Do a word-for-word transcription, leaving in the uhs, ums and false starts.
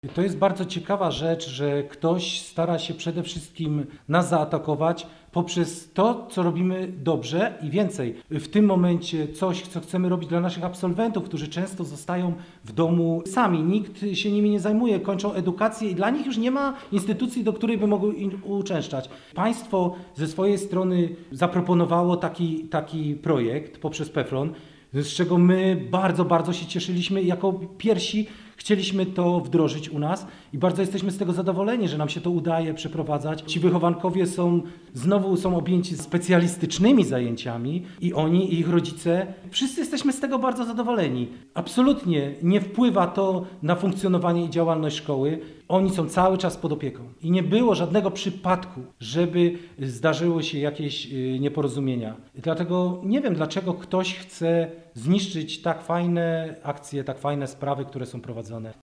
To jest bardzo ciekawa rzecz, że ktoś stara się przede wszystkim nas zaatakować poprzez to, co robimy dobrze i więcej. W tym momencie coś, co chcemy robić dla naszych absolwentów, którzy często zostają w domu sami. Nikt się nimi nie zajmuje, kończą edukację i dla nich już nie ma instytucji, do której by mogły uczęszczać. Państwo ze swojej strony zaproponowało taki, taki projekt poprzez PeFRON, z czego my bardzo, bardzo się cieszyliśmy i jako pierwsi chcieliśmy to wdrożyć u nas i bardzo jesteśmy z tego zadowoleni, że nam się to udaje przeprowadzać. Ci wychowankowie są, znowu są objęci specjalistycznymi zajęciami i oni, i ich rodzice, wszyscy jesteśmy z tego bardzo zadowoleni. Absolutnie nie wpływa to na funkcjonowanie i działalność szkoły. Oni są cały czas pod opieką i nie było żadnego przypadku, żeby zdarzyły się jakieś nieporozumienia. Dlatego nie wiem, dlaczego ktoś chce zniszczyć tak fajne akcje, tak fajne sprawy, które są prowadzone.